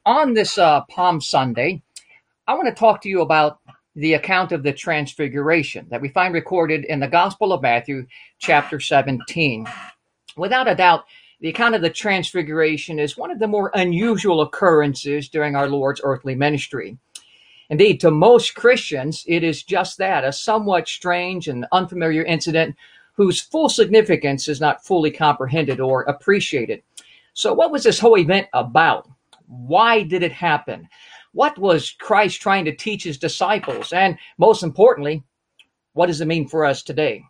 On this Palm Sunday, I want to talk to you about the account of the Transfiguration that we find recorded in the Gospel of Matthew, chapter 17. Without a doubt, the account of the Transfiguration is one of the more unusual occurrences during our Lord's earthly ministry. Indeed, to most Christians, it is just that, a somewhat strange and unfamiliar incident whose full significance is not fully comprehended or appreciated. So what was this whole event about? Why did it happen? What was Christ trying to teach his disciples? And most importantly, what does it mean for us today?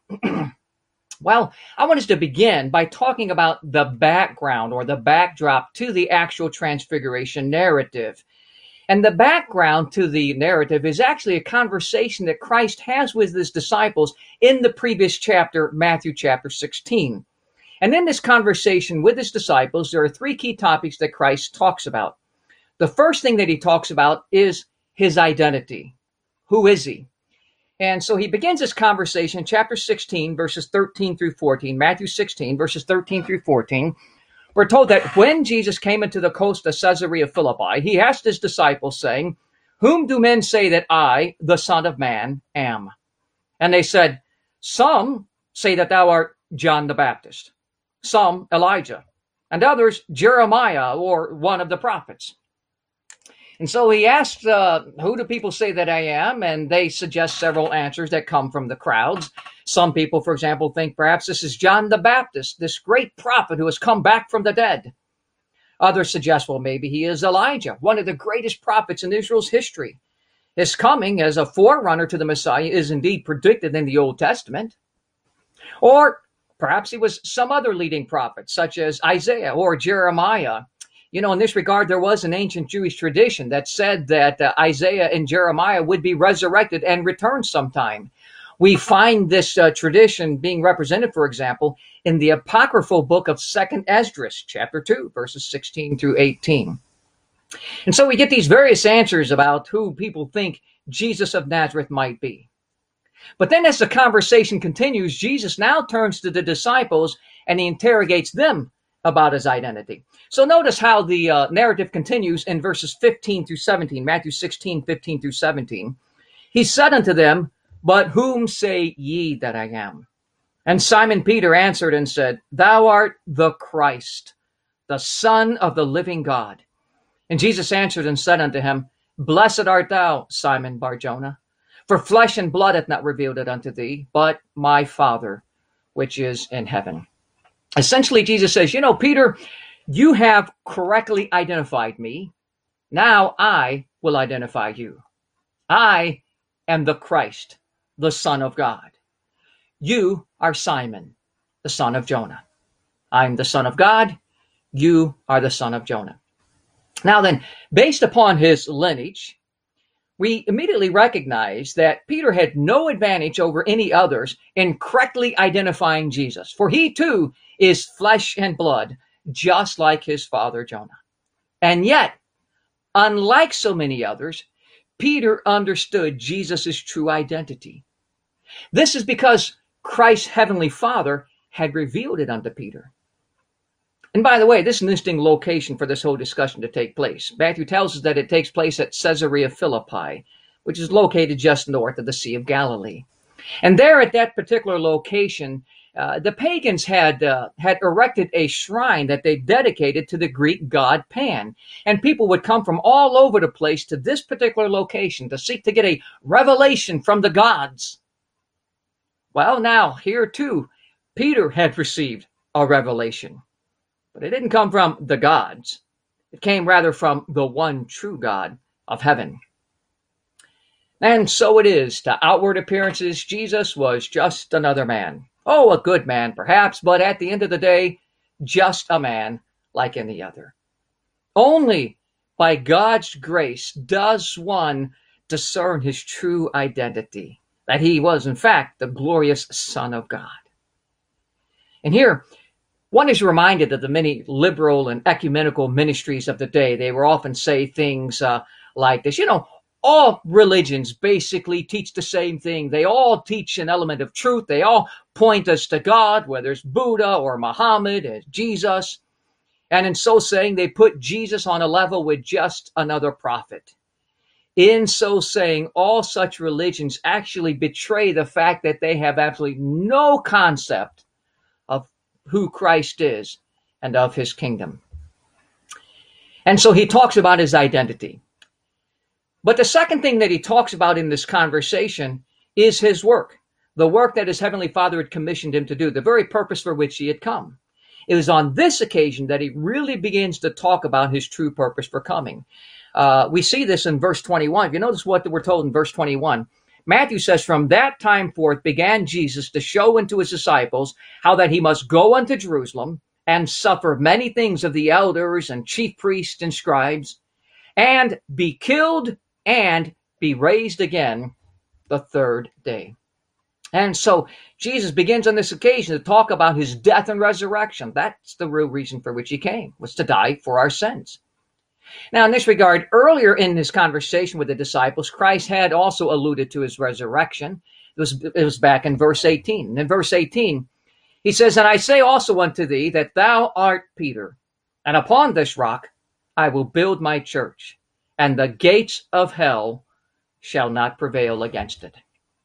Well, I want us to begin by talking about the background or the backdrop to the actual Transfiguration narrative. And the background to the narrative is actually a conversation that Christ has with his disciples in the previous chapter, Matthew chapter 16. And in this conversation with his disciples, there are three key topics that Christ talks about. The first thing that he talks about is his identity. Who is he? And so he begins this conversation, chapter 16, verses 13 through 14, Matthew 16, verses 13 through 14. We're told that when Jesus came into the coast of Caesarea Philippi, he asked his disciples, saying, "Whom do men say that I, the Son of Man, am?" And they said, "Some say that thou art John the Baptist, some Elijah, and others Jeremiah or one of the prophets." And so he asked, who do people say that I am? And they suggest several answers that come from the crowds. Some people, for example, think perhaps this is John the Baptist, this great prophet who has come back from the dead. Others suggest, well, maybe he is Elijah, one of the greatest prophets in Israel's history. His coming as a forerunner to the Messiah is indeed predicted in the Old Testament. Or perhaps he was some other leading prophet, such as Isaiah or Jeremiah. You know, in this regard, there was an ancient Jewish tradition that said that Isaiah and Jeremiah would be resurrected and return sometime. We find this tradition being represented, for example, in the apocryphal book of 2nd Esdras, chapter 2, verses 16 through 18. And so we get these various answers about who people think Jesus of Nazareth might be. But then as the conversation continues, Jesus now turns to the disciples and he interrogates them about his identity. So notice how the narrative continues in verses 15 through 17, Matthew 16, 15 through 17. He said unto them, "But whom say ye that I am?" And Simon Peter answered and said, "Thou art the Christ, the Son of the living God." And Jesus answered and said unto him, "Blessed art thou, Simon Bar-Jonah, for flesh and blood hath not revealed it unto thee, but my Father which is in heaven." Essentially, Jesus says, you know, Peter, you have correctly identified me. Now I will identify you. I am the Christ, the Son of God. You are Simon, the son of Jonah. I'm the Son of God. You are the son of Jonah. Now then, based upon his lineage, we immediately recognize that Peter had no advantage over any others in correctly identifying Jesus, for he too is flesh and blood, just like his father Jonah. And yet, unlike so many others, Peter understood Jesus' true identity. This is because Christ's heavenly Father had revealed it unto Peter. And by the way, this is an interesting location for this whole discussion to take place. Matthew tells us that it takes place at Caesarea Philippi, which is located just north of the Sea of Galilee. And there at that particular location, the pagans had erected a shrine that they dedicated to the Greek god Pan. And people would come from all over the place to this particular location to seek to get a revelation from the gods. Well, now, here too, Peter had received a revelation. But it didn't come from the gods. It came rather from the one true God of heaven. And so it is. To outward appearances, Jesus was just another man. Oh, a good man, perhaps, but at the end of the day, just a man like any other. Only by God's grace does one discern his true identity, that he was, in fact, the glorious Son of God. And here, one is reminded of the many liberal and ecumenical ministries of the day. They would often say things like this, you know, all religions basically teach the same thing. They all teach an element of truth. They all point us to God, whether it's Buddha or Muhammad or Jesus. And in so saying, they put Jesus on a level with just another prophet. In so saying, all such religions actually betray the fact that they have absolutely no concept of who Christ is and of his kingdom. And so he talks about his identity. But the second thing that he talks about in this conversation is his work, the work that his heavenly Father had commissioned him to do, the very purpose for which he had come. It was on this occasion that he really begins to talk about his true purpose for coming. We see this in verse 21. If you notice what we're told in verse 21, Matthew says, "From that time forth began Jesus to show unto his disciples how that he must go unto Jerusalem and suffer many things of the elders and chief priests and scribes, and be killed and be raised again the third day." And so Jesus begins on this occasion to talk about his death and resurrection. That's the real reason for which he came, was to die for our sins. Now, in this regard, earlier in his conversation with the disciples, Christ had also alluded to his resurrection. It was back in verse 18. And in verse 18, he says, "And I say also unto thee that thou art Peter, and upon this rock I will build my church, and the gates of hell shall not prevail against it."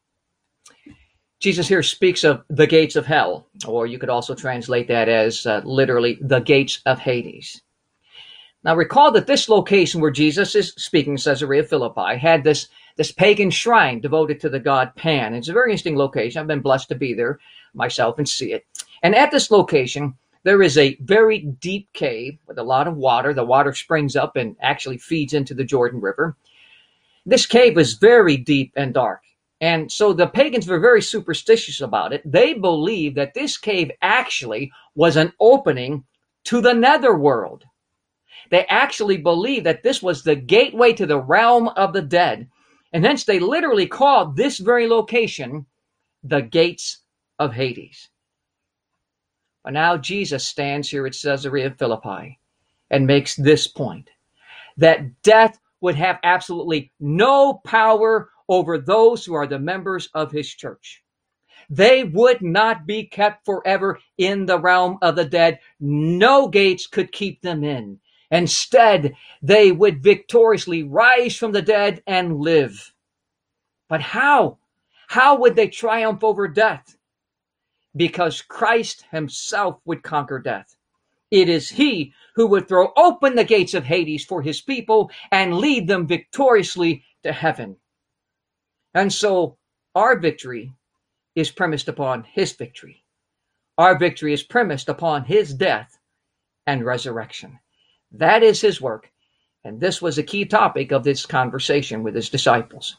Jesus here speaks of the gates of hell, or you could also translate that as literally the gates of Hades. Now recall that this location where Jesus is speaking, Caesarea Philippi, had this pagan shrine devoted to the god Pan. It's a very interesting location. I've been blessed to be there myself and see it. And at this location, there is a very deep cave with a lot of water. The water springs up and actually feeds into the Jordan River. This cave was very deep and dark. And so the pagans were very superstitious about it. They believed that this cave actually was an opening to the netherworld. They actually believed that this was the gateway to the realm of the dead. And hence they literally called this very location the gates of Hades. But now Jesus stands here at Caesarea Philippi and makes this point, that death would have absolutely no power over those who are the members of his church. They would not be kept forever in the realm of the dead. No gates could keep them in. Instead, they would victoriously rise from the dead and live. But how? How would they triumph over death? Because Christ himself would conquer death. It is he who would throw open the gates of Hades for his people and lead them victoriously to heaven. And so our victory is premised upon his victory. Our victory is premised upon his death and resurrection. That is his work. And this was a key topic of this conversation with his disciples.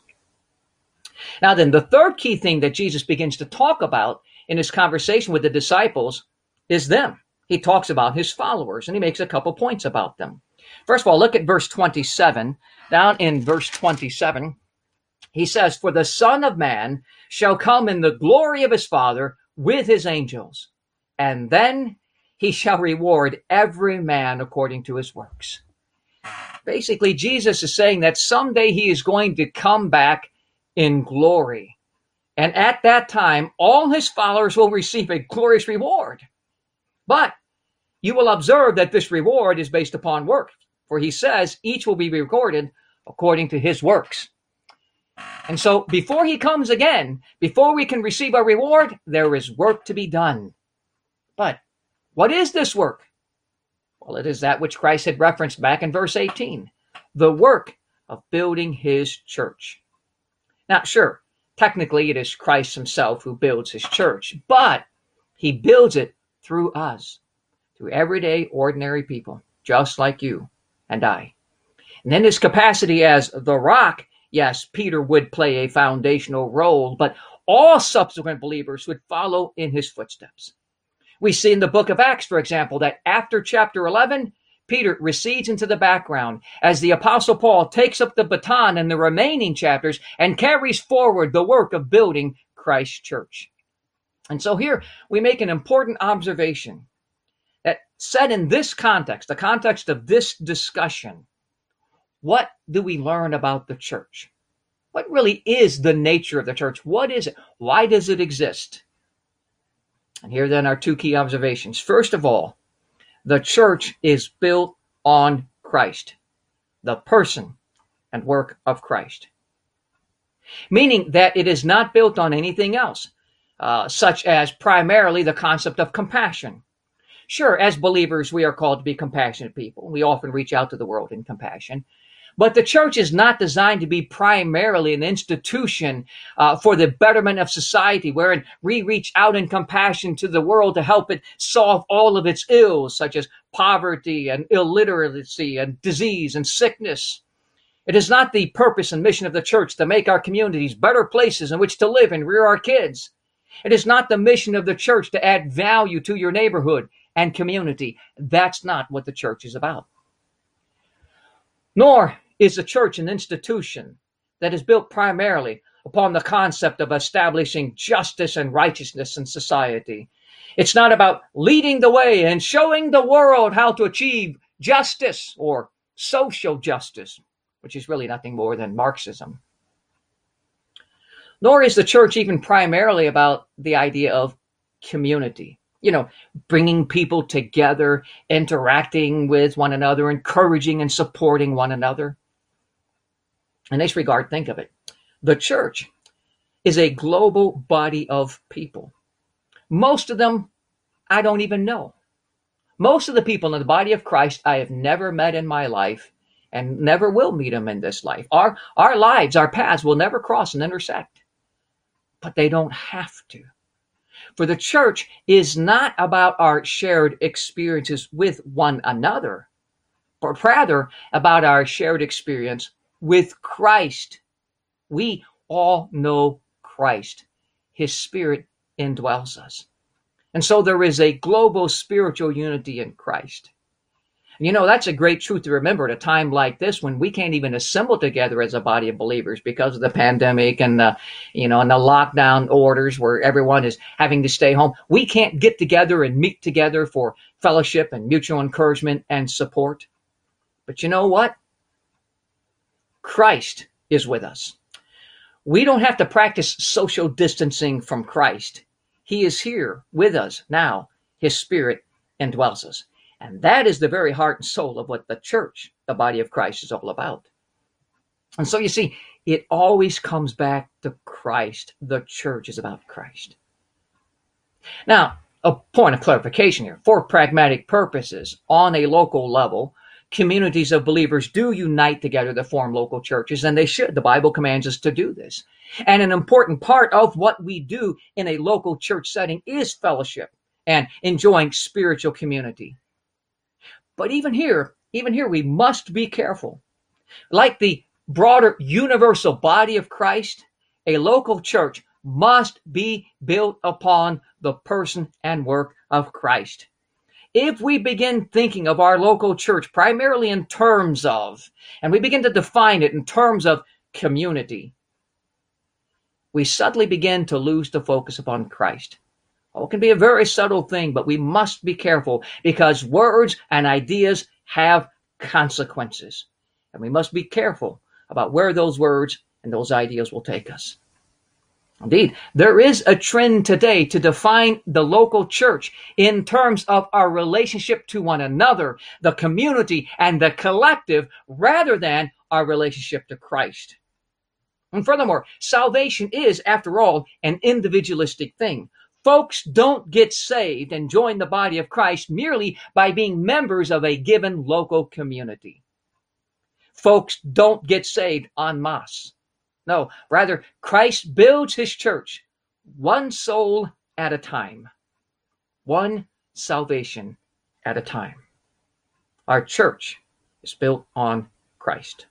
Now then, the third key thing that Jesus begins to talk about in his conversation with the disciples is them. He talks about his followers, and he makes a couple points about them. First of all, look at verse 27. Down in verse 27, he says, "For the Son of Man shall come in the glory of his Father with his angels, and then he shall reward every man according to his works." Basically, Jesus is saying that someday he is going to come back in glory. And at that time, all his followers will receive a glorious reward. But you will observe that this reward is based upon work. For he says each will be recorded according to his works. And so before he comes again, before we can receive a reward, there is work to be done. But what is this work? Well, it is that which Christ had referenced back in verse 18, the work of building his church. Now, sure, technically it is Christ himself who builds his church, but he builds it through us, through everyday, ordinary people, just like you and I. And in his capacity as the rock, yes, Peter would play a foundational role, but all subsequent believers would follow in his footsteps. We see in the book of Acts, for example, that after chapter 11, Peter recedes into the background as the Apostle Paul takes up the baton in the remaining chapters and carries forward the work of building Christ's church. And so here we make an important observation that said in this context, the context of this discussion, what do we learn about the church? What really is the nature of the church? What is it? Why does it exist? And here then are two key observations. First of all, The church is built on Christ, the person and work of Christ. Meaning that it is not built on anything else, such as primarily the concept of compassion. Sure, as believers, we are called to be compassionate people. We often reach out to the world in compassion. But the church is not designed to be primarily an institution for the betterment of society, wherein we reach out in compassion to the world to help it solve all of its ills, such as poverty and illiteracy and disease and sickness. It is not the purpose and mission of the church to make our communities better places in which to live and rear our kids. It is not the mission of the church to add value to your neighborhood and community. That's not what the church is about. Nor is the church an institution that is built primarily upon the concept of establishing justice and righteousness in society. It's not about leading the way and showing the world how to achieve justice or social justice, which is really nothing more than Marxism. Nor is the church even primarily about the idea of community. Bringing people together, interacting with one another, encouraging and supporting one another. In this regard, think of it. The church is a global body of people. Most of them I don't even know. Most of the people in the body of Christ I have never met in my life and never will meet them in this life. Our lives, our paths will never cross and intersect. But they don't have to. For the church is not about our shared experiences with one another, but rather about our shared experience with Christ. We all know Christ. His Spirit indwells us. And so there is a global spiritual unity in Christ. That's a great truth to remember at a time like this when we can't even assemble together as a body of believers because of the pandemic and the lockdown orders where everyone is having to stay home. We can't get together and meet together for fellowship and mutual encouragement and support. But you know what? Christ is with us. We don't have to practice social distancing from Christ. He is here with us now. His Spirit indwells us. And that is the very heart and soul of what the church, the body of Christ, is all about. And so you see, it always comes back to Christ. The church is about Christ. Now, a point of clarification here. For pragmatic purposes, on a local level, communities of believers do unite together to form local churches, and they should. The Bible commands us to do this. And an important part of what we do in a local church setting is fellowship and enjoying spiritual community. But even here, we must be careful. Like the broader universal body of Christ, a local church must be built upon the person and work of Christ. If we begin thinking of our local church primarily in terms of, and we begin to define it in terms of community, we suddenly begin to lose the focus upon Christ. Oh, it can be a very subtle thing, but we must be careful because words and ideas have consequences. And we must be careful about where those words and those ideas will take us. Indeed, there is a trend today to define the local church in terms of our relationship to one another, the community, and the collective, rather than our relationship to Christ. And furthermore, salvation is, after all, an individualistic thing. Folks don't get saved and join the body of Christ merely by being members of a given local community. Folks don't get saved en masse. No, rather, Christ builds his church one soul at a time, one salvation at a time. Our church is built on Christ.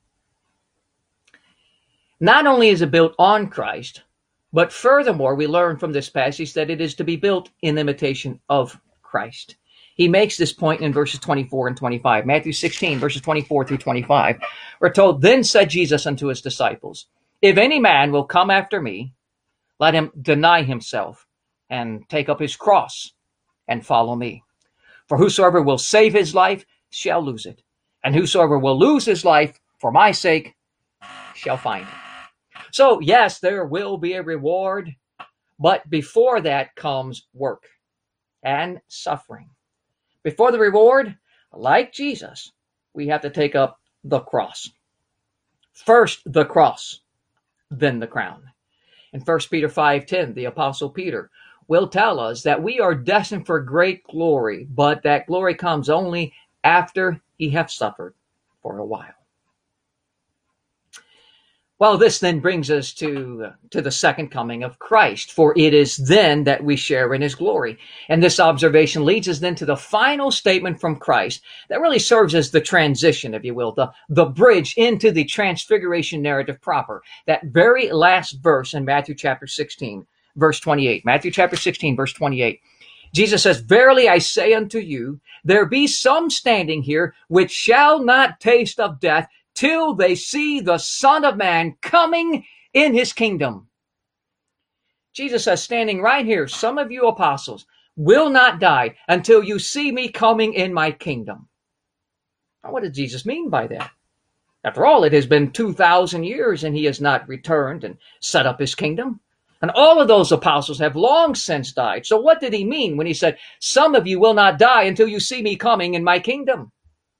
Not only is it built on Christ, but furthermore, we learn from this passage that it is to be built in imitation of Christ. He makes this point in verses 24 and 25. Matthew 16, verses 24 through 25. We're told, "Then said Jesus unto his disciples, If any man will come after me, let him deny himself and take up his cross and follow me. For whosoever will save his life shall lose it, and whosoever will lose his life for my sake shall find it." So yes, there will be a reward, but before that comes work and suffering. Before the reward, like Jesus, we have to take up the cross. First the cross, then the crown. In 1 Peter 5:10, the Apostle Peter will tell us that we are destined for great glory, but that glory comes only after he hath suffered for a while. Well, this then brings us to the second coming of Christ, for it is then that we share in his glory. And this observation leads us then to the final statement from Christ that really serves as the transition, if you will, the bridge into the transfiguration narrative proper. That very last verse in Matthew chapter 16, verse 28. Matthew chapter 16, verse 28. Jesus says, "Verily I say unto you, there be some standing here which shall not taste of death till they see the Son of Man coming in his kingdom." Jesus says, standing right here, some of you apostles will not die until you see me coming in my kingdom. Now, what did Jesus mean by that? After all, it has been 2,000 years and he has not returned and set up his kingdom. And all of those apostles have long since died. So what did he mean when he said, some of you will not die until you see me coming in my kingdom?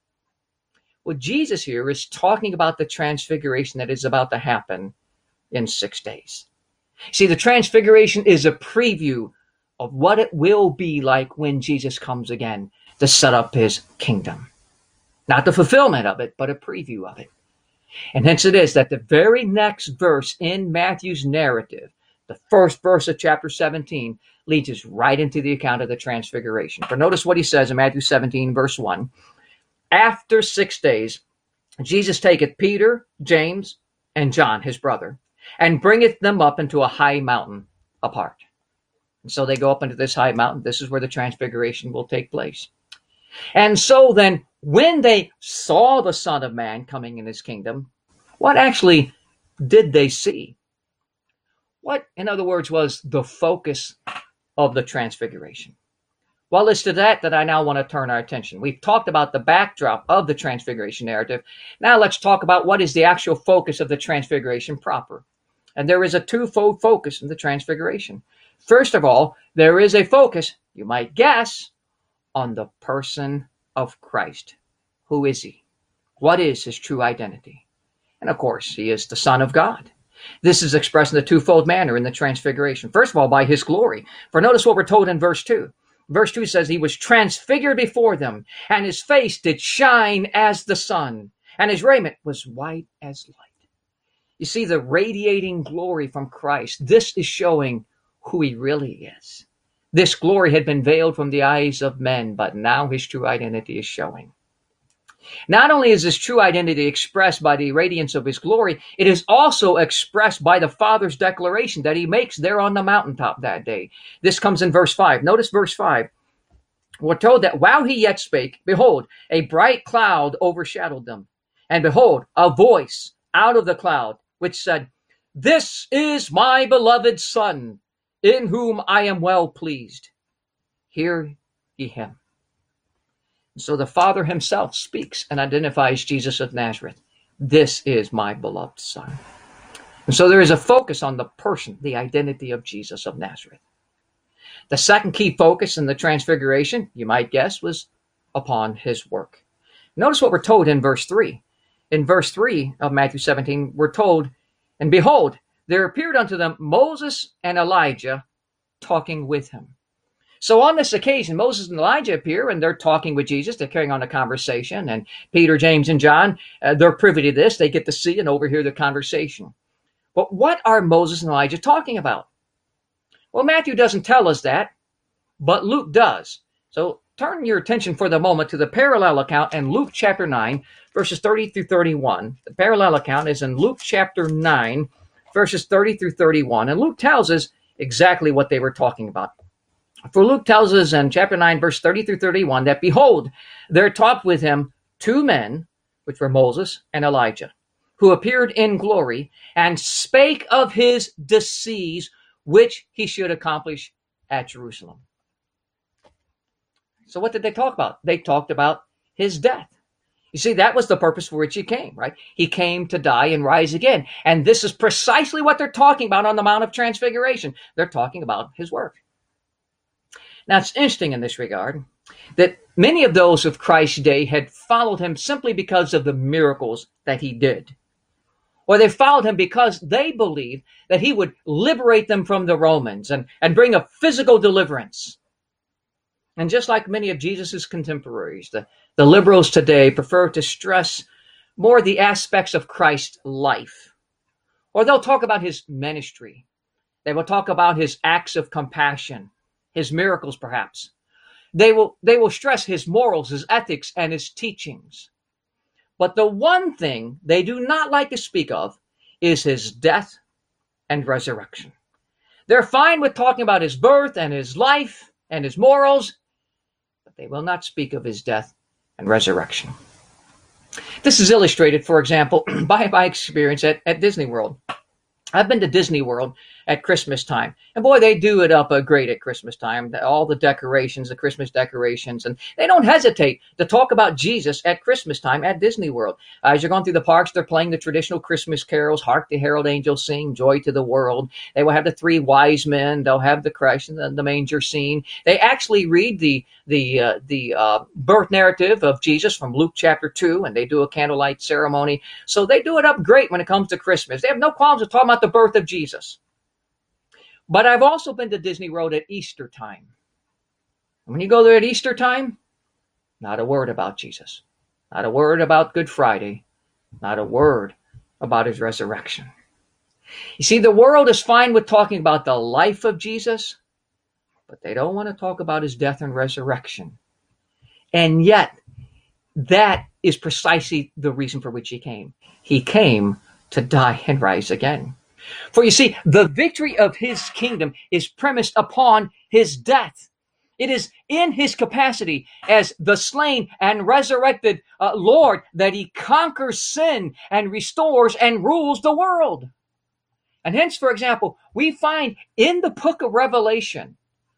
Well, Jesus here is talking about the transfiguration that is about to happen in 6 days. See, the transfiguration is a preview of what it will be like when Jesus comes again to set up his kingdom. Not the fulfillment of it, but a preview of it. And hence it is that the very next verse in Matthew's narrative, the first verse of chapter 17, leads us right into the account of the transfiguration. For notice what he says in Matthew 17, verse 1. After 6 days, Jesus taketh Peter, James, and John, his brother, and bringeth them up into a high mountain apart. And so they go up into this high mountain. This is where the transfiguration will take place. And so then, when they saw the Son of Man coming in his kingdom, what actually did they see? What, in other words, was the focus of the transfiguration? Well, it's to that I now want to turn our attention. We've talked about the backdrop of the transfiguration narrative. Now let's talk about what is the actual focus of the transfiguration proper. And there is a twofold focus in the transfiguration. First of all, there is a focus, you might guess, on the person of Christ. Who is he? What is his true identity? And of course, he is the Son of God. This is expressed in a twofold manner in the transfiguration. First of all, by his glory. For notice what we're told in verse 2. Verse 2 says, he was transfigured before them, and his face did shine as the sun, and his raiment was white as light. You see the radiating glory from Christ. This is showing who he really is. This glory had been veiled from the eyes of men, but now his true identity is showing. Not only is his true identity expressed by the radiance of his glory, it is also expressed by the Father's declaration that he makes there on the mountaintop that day. This comes in verse 5. Notice verse 5. We're told that while he yet spake, behold, a bright cloud overshadowed them. And behold, a voice out of the cloud, which said, "This is my beloved Son, in whom I am well pleased. Hear ye him." So the Father himself speaks and identifies Jesus of Nazareth. This is my beloved Son. And so there is a focus on the person, the identity of Jesus of Nazareth. The second key focus in the transfiguration, you might guess, was upon his work. Notice what we're told in verse 3. In verse 3 of Matthew 17, we're told, "And behold, there appeared unto them Moses and Elijah talking with him." So on this occasion, Moses and Elijah appear, and they're talking with Jesus. They're carrying on a conversation. And Peter, James, and John, they're privy to this. They get to see and overhear the conversation. But what are Moses and Elijah talking about? Well, Matthew doesn't tell us that, but Luke does. So turn your attention for the moment to the parallel account in Luke chapter 9, verses 30 through 31. The parallel account is in Luke chapter 9, verses 30 through 31. And Luke tells us exactly what they were talking about. For Luke tells us in chapter 9, verse 30 through 31, that behold, there talked with him 2 men, which were Moses and Elijah, who appeared in glory and spake of his decease, which he should accomplish at Jerusalem. So what did they talk about? They talked about his death. You see, that was the purpose for which he came, right? He came to die and rise again. And this is precisely what they're talking about on the Mount of Transfiguration. They're talking about his work. Now, it's interesting in this regard that many of those of Christ's day had followed him simply because of the miracles that he did. Or they followed him because they believed that he would liberate them from the Romans and bring a physical deliverance. And just like many of Jesus' contemporaries, the liberals today prefer to stress more the aspects of Christ's life. Or they'll talk about his ministry. They will talk about his acts of compassion, his miracles perhaps. They will stress his morals, his ethics, and his teachings. But the one thing they do not like to speak of is his death and resurrection. They're fine with talking about his birth and his life and his morals, but they will not speak of his death and resurrection. This is illustrated, for example, by my experience at Disney World. I've been to Disney World at Christmas time. And boy, they do it up great at Christmas time. All the decorations, the Christmas decorations. And they don't hesitate to talk about Jesus at Christmas time at Disney World. As you're going through the parks, they're playing the traditional Christmas carols. Hark the herald angels sing, joy to the world. They will have the three wise men. They'll have the Christ and the manger scene. They actually read the birth narrative of Jesus from Luke chapter 2, and they do a candlelight ceremony. So they do it up great when it comes to Christmas. They have no problems with talking about the birth of Jesus. But I've also been to Disney World at Easter time. And when you go there at Easter time, not a word about Jesus. Not a word about Good Friday. Not a word about his resurrection. You see, the world is fine with talking about the life of Jesus, but they don't want to talk about his death and resurrection. And yet, that is precisely the reason for which he came. He came to die and rise again. For you see, the victory of his kingdom is premised upon his death. It is in his capacity as the slain and resurrected Lord that he conquers sin and restores and rules the world. And hence, for example, we find in the book of Revelation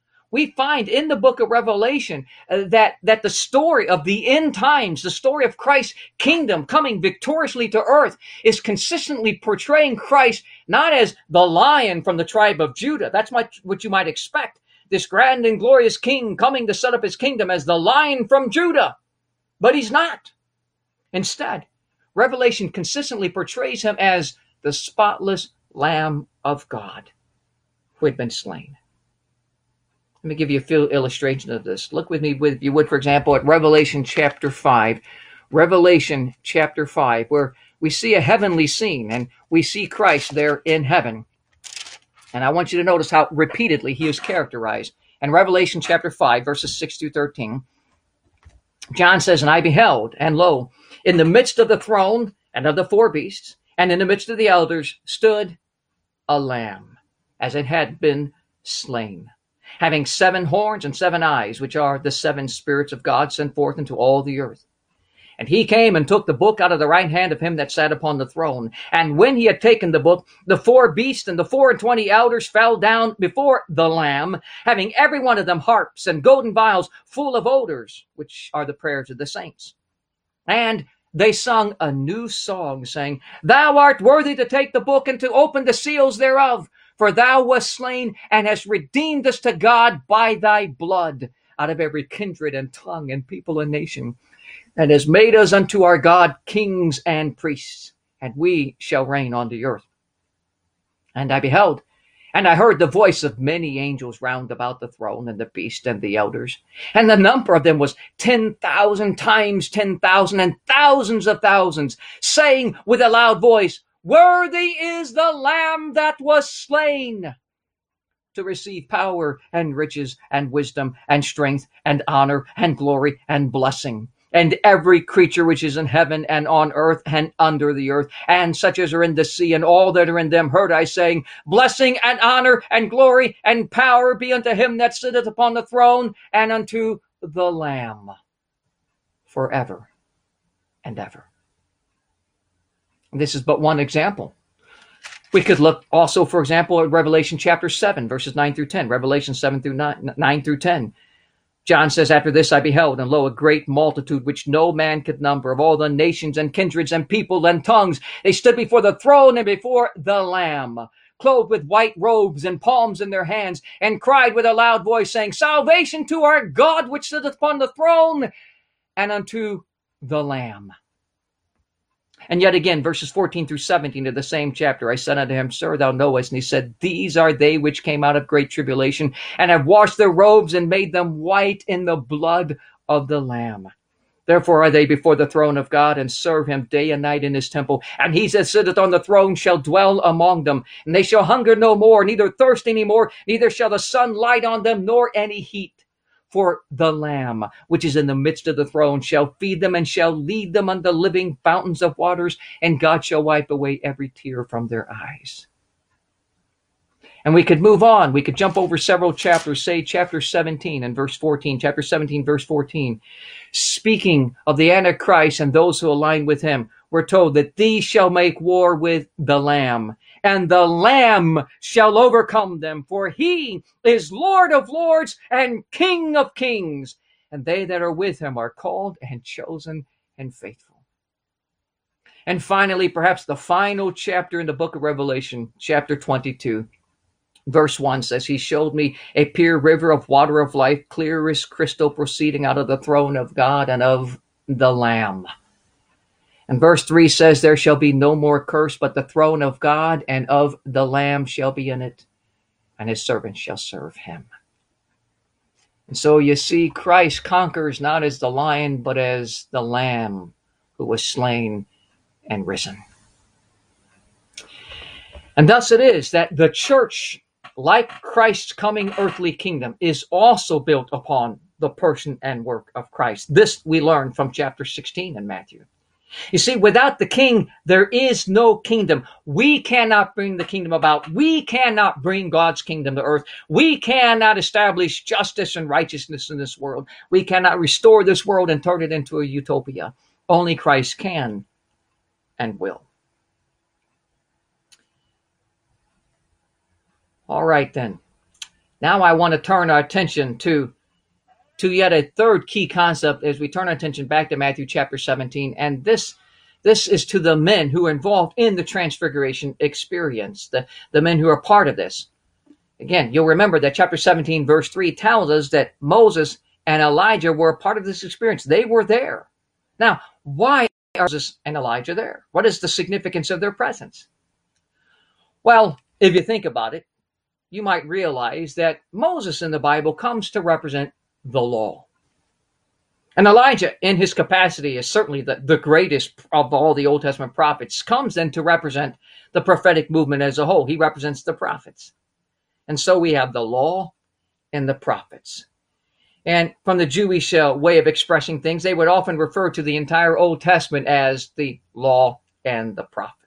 that the story of the end times, the story of Christ's kingdom coming victoriously to earth, is consistently portraying Christ not as the lion from the tribe of Judah. That's what you might expect. This grand and glorious king coming to set up his kingdom as the lion from Judah. But he's not. Instead, Revelation consistently portrays him as the spotless Lamb of God who had been slain. Let me give you a few illustrations of this. Look with me, if you would, for example, at Revelation chapter 5. Revelation chapter 5, where we see a heavenly scene, and we see Christ there in heaven. And I want you to notice how repeatedly he is characterized. In Revelation chapter 5, verses 6 through 13, John says, "And I beheld, and lo, in the midst of the throne and of the four beasts, and in the midst of the elders, stood a lamb, as it had been slain, having 7 horns and 7 eyes, which are the 7 spirits of God sent forth into all the earth. And he came and took the book out of the right hand of him that sat upon the throne. And when he had taken the book, the 4 beasts and the 24 elders fell down before the Lamb, having every one of them harps and golden vials full of odors, which are the prayers of the saints. And they sung a new song, saying, Thou art worthy to take the book and to open the seals thereof. For thou wast slain and hast redeemed us to God by thy blood out of every kindred and tongue and people and nation, and has made us unto our God kings and priests, and we shall reign on the earth. And I beheld, and I heard the voice of many angels round about the throne and the beast and the elders. And the number of them was 10,000 times 10,000 and thousands of thousands, saying with a loud voice, Worthy is the Lamb that was slain to receive power and riches and wisdom and strength and honor and glory and blessing. And every creature which is in heaven and on earth and under the earth, and such as are in the sea, and all that are in them, heard I saying, Blessing and honor and glory and power be unto him that sitteth upon the throne and unto the Lamb forever and ever. This is but one example. We could look also, for example, at Revelation chapter 7, verses 9 through 10. Revelation 7 through 9 through 10. John says, After this I beheld, and lo, a great multitude, which no man could number, of all the nations and kindreds and people and tongues. They stood before the throne and before the Lamb, clothed with white robes and palms in their hands, and cried with a loud voice, saying, Salvation to our God which sitteth upon the throne, and unto the Lamb. And yet again, verses 14 through 17 of the same chapter, I said unto him, Sir, thou knowest. And he said, These are they which came out of great tribulation, and have washed their robes and made them white in the blood of the Lamb. Therefore are they before the throne of God, and serve him day and night in his temple. And he that sitteth on the throne shall dwell among them. And they shall hunger no more, neither thirst any more, neither shall the sun light on them, nor any heat. For the Lamb, which is in the midst of the throne, shall feed them, and shall lead them unto living fountains of waters, and God shall wipe away every tear from their eyes. And we could move on. We could jump over several chapters, say chapter 17 and verse 14, chapter 17, verse 14. Speaking of the Antichrist and those who align with him, we're told that these shall make war with the Lamb, and the Lamb shall overcome them, for he is Lord of lords and King of kings, and they that are with him are called and chosen and faithful. And finally, perhaps the final chapter in the book of Revelation, chapter 22, verse 1 says, He showed me a pure river of water of life, clear as crystal, proceeding out of the throne of God and of the Lamb. And verse 3 says, There shall be no more curse, but the throne of God and of the Lamb shall be in it, and his servants shall serve him. And so you see, Christ conquers not as the lion, but as the Lamb who was slain and risen. And thus it is that the church, like Christ's coming earthly kingdom, is also built upon the person and work of Christ. This we learn from chapter 16 in Matthew. You see, without the king, there is no kingdom. We cannot bring the kingdom about. We cannot bring God's kingdom to earth. We cannot establish justice and righteousness in this world. We cannot restore this world and turn it into a utopia. Only Christ can and will. All right, then. Now I want to turn our attention to yet a third key concept as we turn our attention back to Matthew chapter 17. And this is to the men who are involved in the transfiguration experience, the men who are part of this. Again, you'll remember that chapter 17, verse 3 tells us that Moses and Elijah were a part of this experience. They were there. Now, why are Moses and Elijah there? What is the significance of their presence? Well, if you think about it, you might realize that Moses in the Bible comes to represent the law. And Elijah, in his capacity as certainly the greatest of all the Old Testament prophets, comes then to represent the prophetic movement as a whole. He represents the prophets. And so we have the law and the prophets. And from the Jewish way of expressing things, they would often refer to the entire Old Testament as the law and the prophets.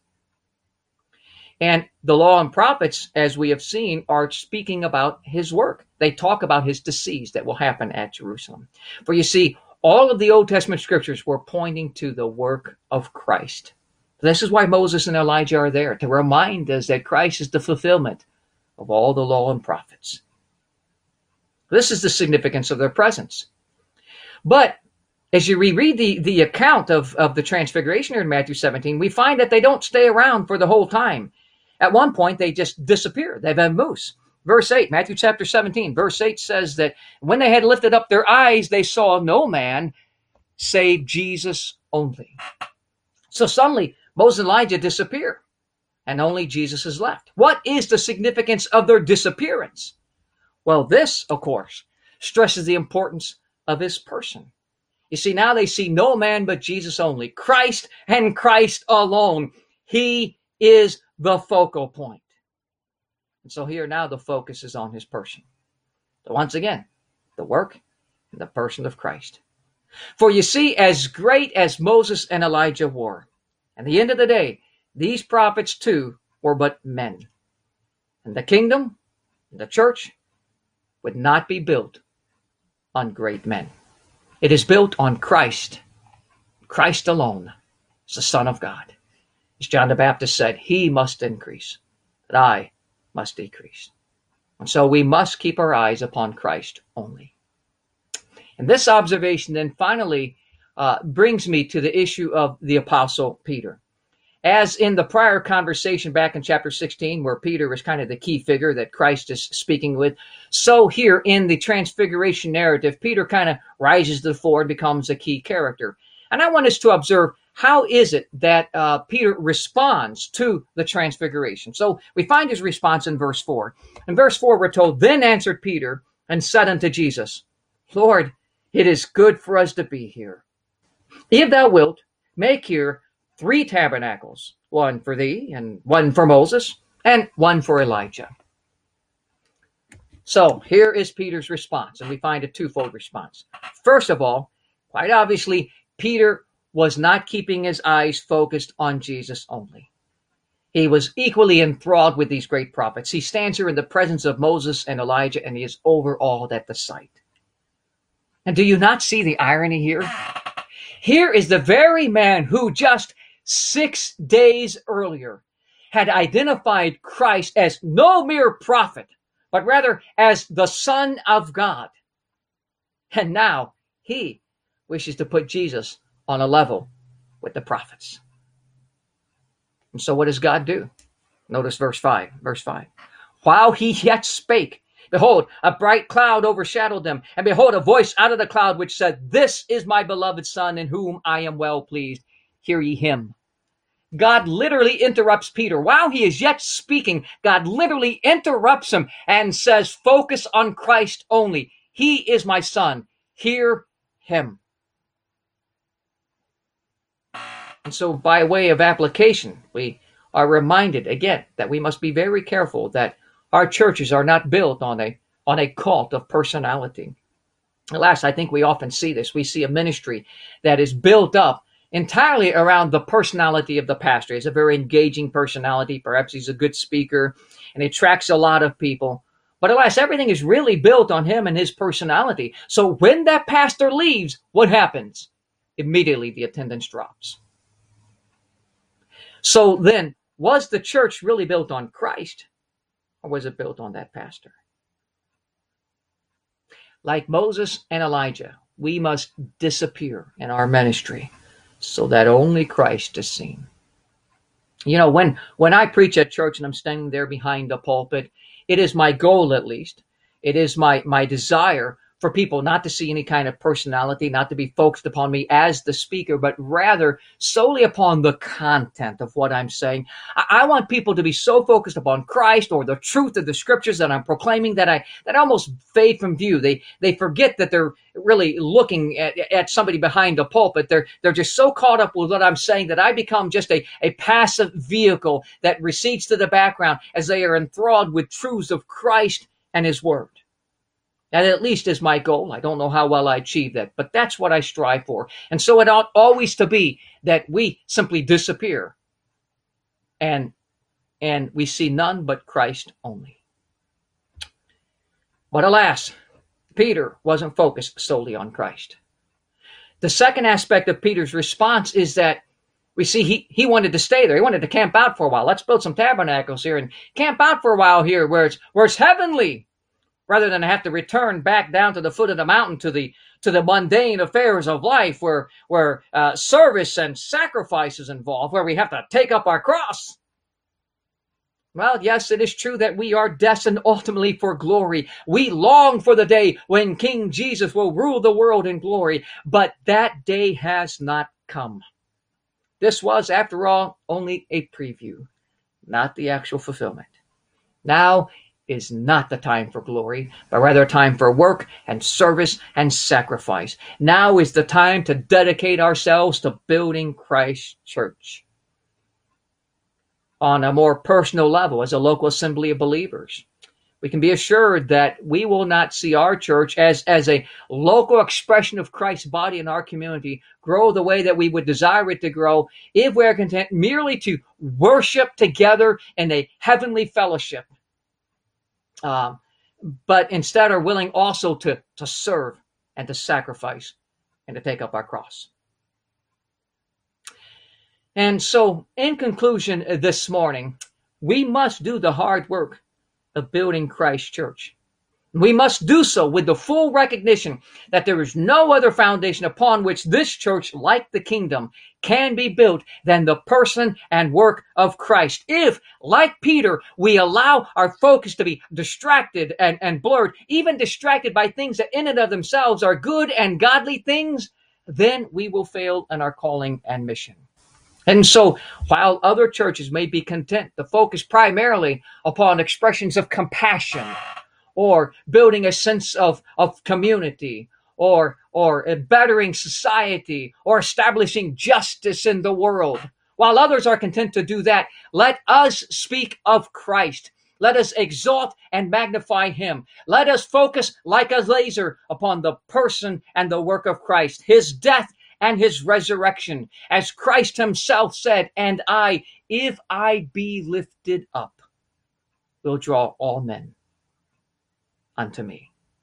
And the law and prophets, as we have seen, are speaking about his work. They talk about his decease that will happen at Jerusalem. For you see, all of the Old Testament scriptures were pointing to the work of Christ. This is why Moses and Elijah are there, to remind us that Christ is the fulfillment of all the law and prophets. This is the significance of their presence. But as you reread the account of the transfiguration here in Matthew 17, we find that they don't stay around for the whole time. At one point, they just disappear. They vamoose. Verse 8, Matthew chapter 17, verse 8 says that when they had lifted up their eyes, they saw no man save Jesus only. So suddenly, Moses and Elijah disappear, and only Jesus is left. What is the significance of their disappearance? Well, this, of course, stresses the importance of his person. You see, now they see no man but Jesus only, Christ and Christ alone. He is the focal point. And so here now the focus is on his person. So once again, the work and the person of Christ. For you see, as great as Moses and Elijah were, at the end of the day, these prophets too were but men. And the kingdom, the church, would not be built on great men. It is built on Christ, Christ alone, as the Son of God. As John the Baptist said, he must increase, but I must decrease. And so we must keep our eyes upon Christ only. And this observation then finally brings me to the issue of the Apostle Peter. As in the prior conversation back in chapter 16, where Peter is kind of the key figure that Christ is speaking with, so here in the transfiguration narrative, Peter kind of rises to the fore and becomes a key character. And I want us to observe, how is it that Peter responds to the transfiguration? So we find his response in verse 4. In verse 4, we're told, "Then answered Peter and said unto Jesus, Lord, it is good for us to be here. If thou wilt, make here 3 tabernacles, one for thee, and one for Moses, and one for Elijah." So here is Peter's response, and we find a twofold response. First of all, quite obviously, Peter was not keeping his eyes focused on Jesus only. He was equally enthralled with these great prophets. He stands here in the presence of Moses and Elijah, and he is overawed at the sight. And do you not see the irony here? Here is the very man who just 6 days earlier had identified Christ as no mere prophet, but rather as the Son of God. And now he wishes to put Jesus on a level with the prophets. And so what does God do? Notice verse 5. "While he yet spake, behold, a bright cloud overshadowed them. And behold, a voice out of the cloud which said, This is my beloved Son, in whom I am well pleased. Hear ye him." God literally interrupts Peter. While he is yet speaking, God literally interrupts him and says, focus on Christ only. He is my Son. Hear him. And so by way of application, we are reminded again that we must be very careful that our churches are not built on a cult of personality. Alas, I think we often see this. We see a ministry that is built up entirely around the personality of the pastor. He's a very engaging personality. Perhaps he's a good speaker and he attracts a lot of people. But alas, everything is really built on him and his personality. So when that pastor leaves, what happens? Immediately the attendance drops. So then, was the church really built on Christ, or was it built on that pastor? Like Moses and Elijah, we must disappear in our ministry so that only Christ is seen. You know, when I preach at church and I'm standing there behind the pulpit, it is my goal, at least, it is my desire for people not to see any kind of personality, not to be focused upon me as the speaker, but rather solely upon the content of what I'm saying. I want people to be so focused upon Christ or the truth of the scriptures that I'm proclaiming that I almost fade from view. They forget that they're really looking at somebody behind the pulpit. They're just so caught up with what I'm saying that I become just a passive vehicle that recedes to the background as they are enthralled with truths of Christ and his word. That at least is my goal. I don't know how well I achieve that, but that's what I strive for. And so it ought always to be that we simply disappear and we see none but Christ only. But alas, Peter wasn't focused solely on Christ. The second aspect of Peter's response is that we see he wanted to stay there. He wanted to camp out for a while. Let's build some tabernacles here and camp out for a while here where it's heavenly, rather than have to return back down to the foot of the mountain to the mundane affairs of life where service and sacrifice is involved, where we have to take up our cross. Well, yes, it is true that we are destined ultimately for glory. We long for the day when King Jesus will rule the world in glory, but that day has not come. This was, after all, only a preview, not the actual fulfillment. Now is not the time for glory, but rather a time for work and service and sacrifice. Now is the time to dedicate ourselves to building Christ's church on a more personal level as a local assembly of believers. We can be assured that we will not see our church as a local expression of Christ's body in our community grow the way that we would desire it to grow if we are content merely to worship together in a heavenly fellowship. But instead are willing also to serve and to sacrifice and to take up our cross. And so, in conclusion this morning, we must do the hard work of building Christ's church. We must do so with the full recognition that there is no other foundation upon which this church, like the kingdom, can be built than the person and work of Christ. If, like Peter, we allow our focus to be distracted and blurred, even distracted by things that in and of themselves are good and godly things, then we will fail in our calling and mission. And so, while other churches may be content to focus primarily upon expressions of compassion, or building a sense of community, or bettering society, or establishing justice in the world, while others are content to do that, let us speak of Christ. Let us exalt and magnify him. Let us focus like a laser upon the person and the work of Christ, his death and his resurrection. As Christ himself said, and I, if I be lifted up, will draw all men unto me.